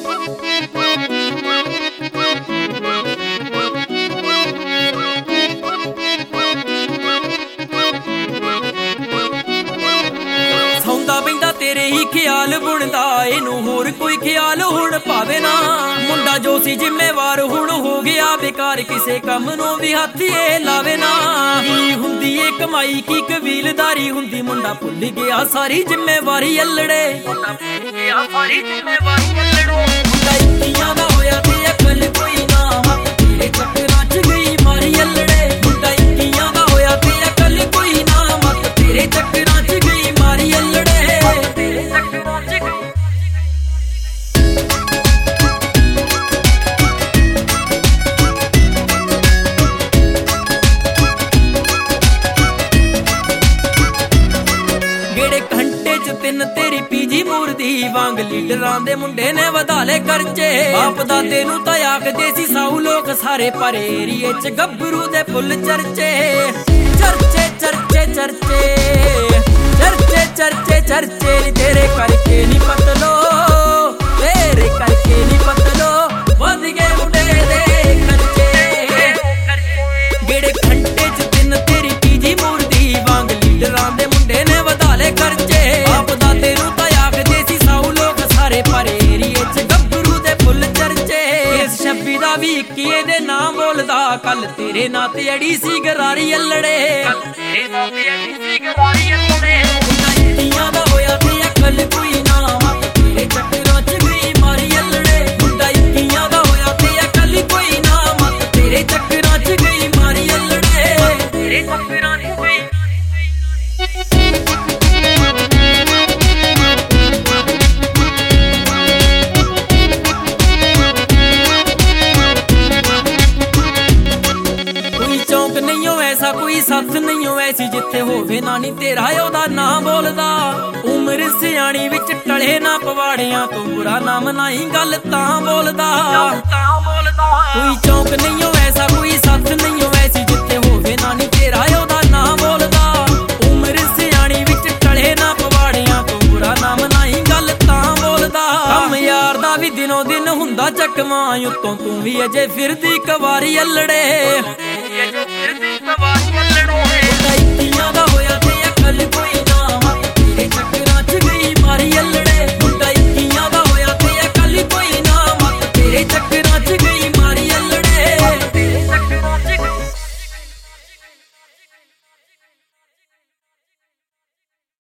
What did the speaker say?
ਸੌਂਦਾ ਪੈਂਦਾ ਤੇਰੇ ਹੀ ਖਿਆਲ ਬੁਣਦਾ, ਇਹਨੂੰ ਹੋਰ ਕੋਈ ਖਿਆਲ ਹੁਣ ਪਾਵੇ ਨਾ। ਮੁੰਡਾ ਜੋ ਸੀ ਜ਼ਿੰਮੇਵਾਰ ਹੁਣ ਹੋ ਗਿਆ ਬੇਕਾਰ, ਕਿਸੇ ਕੰਮ ਨੂੰ ਵੀ ਹੱਥ ਇਹ ਲਾਵੇ ਨਾ। ਕੀ ਹੁੰਦੀ ਏ ਕਮਾਈ ਕੀ ਕਬੀਲਦਾਰੀ ਹੁੰਦੀ, ਮੁੰਡਾ ਭੁੱਲ ਗਿਆ ਸਾਰੀ ਜ਼ਿੰਮੇਵਾਰੀ ਅਲੜੇ। ਮੁੰਡਾ ਭੁੱਲ ਗਿਆ ਸਾਰੀ ਜ਼ਿੰਮੇਵਾਰੀ ਅਲੜੋ। ਮੁੰਡਾ ਇੱਕੀਆਂ ਦਾ ਹੋਇਆ ਤੇ ਅਕਲ ਕੋਈ ਨਾ, ਹੱਥ ਤੇਰੇ ਚੱਕਰਾਂ 'ਚ ਗਈ ਮਾਰੀ ਅਲੜੇ। ਮੁੰਡਾ ਇੱਕੀਆਂ ਦਾ ਹੋਇਆ ਤੇ ਅਕਲ ਕੋਈ ਨਾ, ਮੱਤ ਤੇਰੇ ਚੱਕਰਾਂ 'ਚ ਗਈ ਮਾਰੀ ਅਲੜੇ। ਤੇਰੇ ਚੱਕਰਾਂ 'ਚ ਗਈ ਤਿੰਨ ਤੇਰੀ ਪੀਜੀ ਮੂਰਦੀ ਵਾਂਗ ਲੀਡਰਾਂ ਦੇ ਮੁੰਡੇ ਨੇ ਵਧਾ ਲੈ ਖਰਚੇ। ਬਾਪ ਦਾਦੇ ਨੂੰ ਤਾਂ ਆਖਦੇ ਸੀ ਸਾਊ ਲੋਕ ਸਾਰੇ, ਪਰ ਏਰੀਏ 'ਚ ਗੱਭਰੂ ਦੇ ਫੁੱਲ ਚਰਚੇ। ਚਰਚੇ ਚਰਚੇ ਚਰਚੇ ਚਰਚੇ ਚਰਚੇ ਚਰਚੇ ਨੀ ਤੇਰੇ ਕਰਕੇ ਨੀ ਪਤਲੋ, ਤੇਰੇ ਕਰਕੇ ਨੀ ਪਤਲੋ ਵਧ ਗਏ ਮੁੰਡੇ ਦੇ ਖਰਚੇ। ਗੇੜੇ ਘੰਟੇ 'ਚ ਤਿੰਨ ਤੇਰੀ ਪੀਜੀ ਮੂਰਦੀ ਵਾਂਗ ਲੀਡਰਾਂ ਦੇ ਮੁੰਡੇ ਨੇ ਵਧਾ ਲੈ ਖਰਚੇ। ਦਾ ਵੀ ਇੱਕੀਏ ਦੇ ਨਾਂ ਬੋਲਦਾ, ਕੱਲ ਤੇਰੇ ਨਾਂ ਤੇ ਅੜੀ ਸੀ ਗਰਾਰੀ ਅਲੜੇ। ਤੇਰੇ ਨਾਂ ਤੇ ਅੜੀ ਸੀ ਗਰਾਰੀ ਅਲੜੇ। ਮੁੰਡਾ ਇੱਕੀਆਂ ਦਾ ਹੋਇਆ ਤੇ ਅਕਲ ਕੋਈ ਨਾ, ਮੱਤ ਤੇਰੇ ਚੱਕਰਾਂ 'ਚ ਗਈ ਮਾਰੀ ਅਲੜੇ। ਮੁੰਡਾ ਇੱਕੀਆਂ ਦਾ ਹੋਇਆ ਤੇ ਅਕਲ ਕੋਈ ਨਾ, ਮੱਤ ਤੇਰੇ ਚੱਕਰਾਂ 'ਚ ਗਈ ਮਾਰੀ ਅਲੜੇ। ਤੇਰੇ ਚੱਕਰਾਂ 'ਚ ਗਈ ਐਸਾ ਕੋਈ ਸੱਥ ਨਹੀਂ ਐਸੀ ਜਿੱਥੇ ਹੋਵੇ ਨਾ ਨੀ ਤੇਰਾ ਉਹਦਾ ਨਾਂ ਬੋਲਦਾ। ਉਮਰ ਸਿਆਣੀ ਵਿੱਚ ਟਲੇ ਨਾ ਪਵਾੜਿਆਂ ਤੋਂ ਬੁਰਾ ਨਾਮ ਨਹੀਂ ਗੱਲ ਤਾਂ ਬੋਲਦਾ। ਕੋਈ ਚੌਂਕ ਨਹੀਂ ਐਸਾ ਕੋਈ ਸੱਥ ਨਹੀਂ ਐਸੀ ਜਿੱਥੇ ਹੋਵੇ ਨਾ ਨੀ ਤੇਰਾ ਉਹਦਾ ਨਾਂ ਬੋਲਦਾ। ਉਮਰ ਸਿਆਣੀ ਵਿੱਚ ਟਲੇ ਨਾ ਪਵਾੜਿਆਂ ਤੋਂ ਬੁਰਾ ਨਾਮ ਨਹੀਂ ਗੱਲ ਤਾਂ ਬੋਲਦਾ। ਕੰਮ ਯਾਰ ਦਾ ਵੀ ਦਿਨੋਂ ਦਿਨ ਹੁੰਦਾ ਚੱਕਵਾਂ, ਉੱਤੋਂ ਤੂੰ ਵੀ ਅਜੇ ਫਿਰਦੀ ਕਵਾਰੀ ਅਲੜੇ। ਮੁੰਡਾ ਇੱਕੀਆਂ ਦਾ